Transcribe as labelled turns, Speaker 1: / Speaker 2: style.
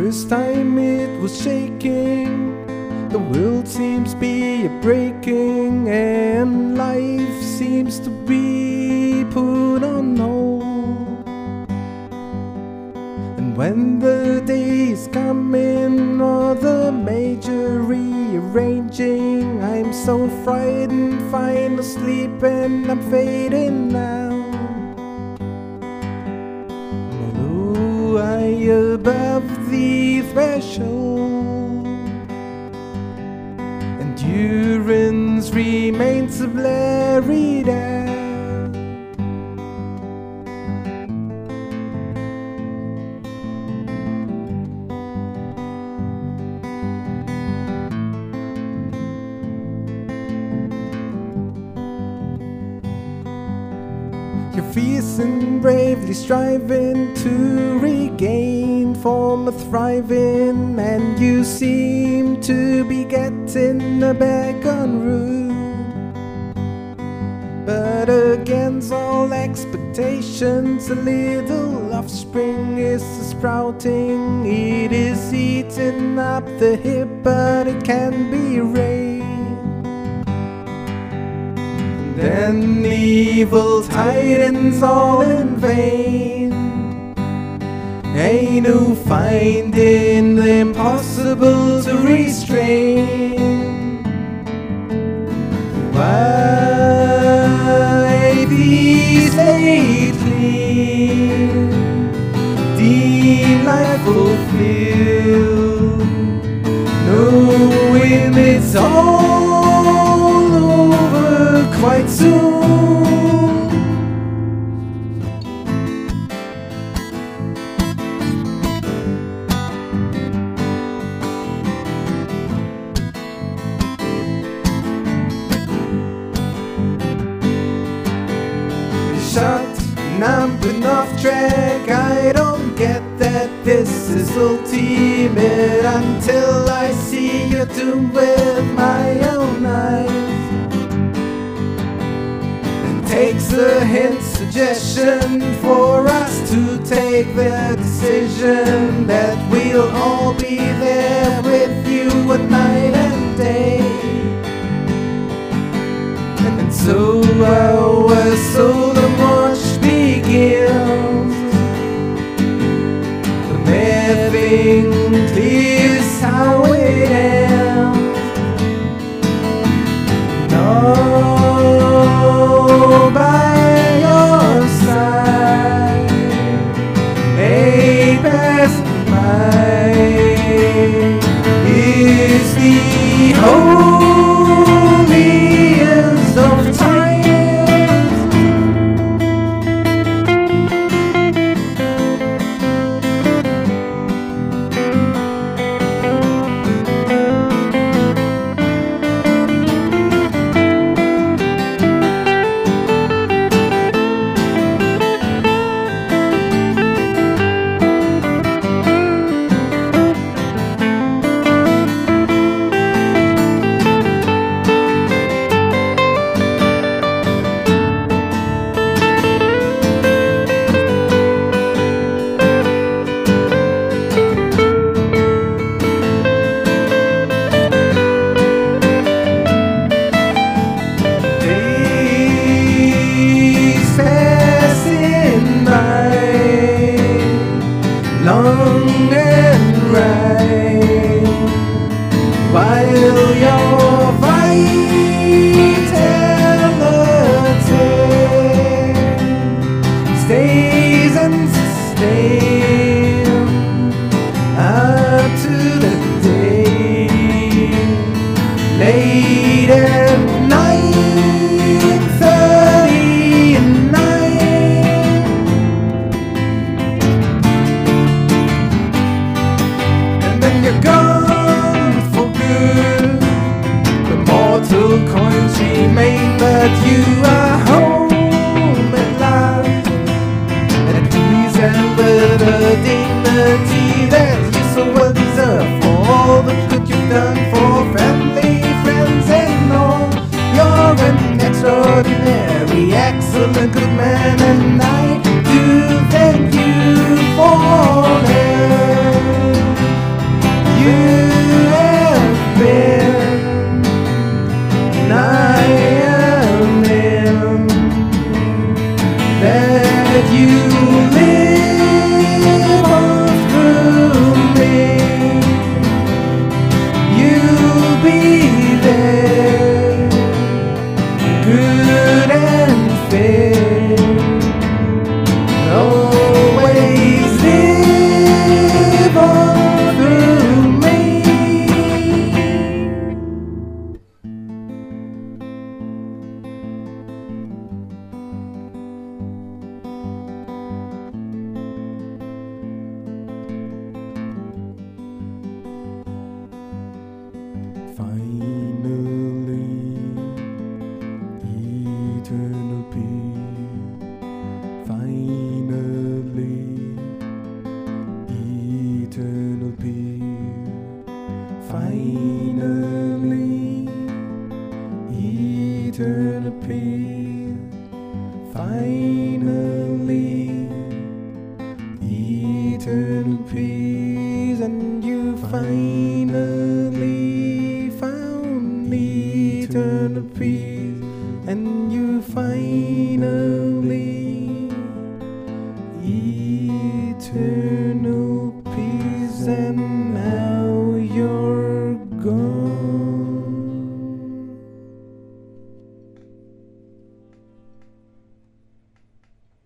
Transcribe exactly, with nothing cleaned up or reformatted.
Speaker 1: first time it was shaking, the world seems to be breaking, and life seems to be put on hold. And when the day is coming or the major rearranging, I'm so frightened, fine asleep, and I'm fading now. Low high above the threshold, endurance remains a blurry doubt. You're fierce and bravely striving to regain form of thriving, and you seem to be getting a back on route. But against all expectations, a little offspring is sprouting. It is eating up the hip, but it can be raised. Then evil tidings all in vain. Ain't no finding the impossible to restrain. Why these stay clean, delightful feel, knowing it's all over quite soon. Shut, and I'm been off track. I don't get that this is ultimate until I see you do with my own eyes. Takes a hint, suggestion for us to take the decision that we'll all be there with you at night and day. And so our soul march begins. The nothing clears how it ends. No, by your side, a passing by is the holiest of times. Long and right, while your vitality stays and sustains up to the day, late at night, thirty-nine. You're gone for good. The mortal coins remain, but you are home at last. And please remember the dignity that you so well deserve for all the good you've done for family, friends, and all. You're an extraordinary, excellent, good man, and I do thank you for that. could have been, and I am in that you live on through me. You'll be there, good and fair, always live on through me. Finally, eternal peace. Finally, eternal peace. Finally, eternal peace. Finally, eternal peace. And you finally found eternal peace. And you finally eternal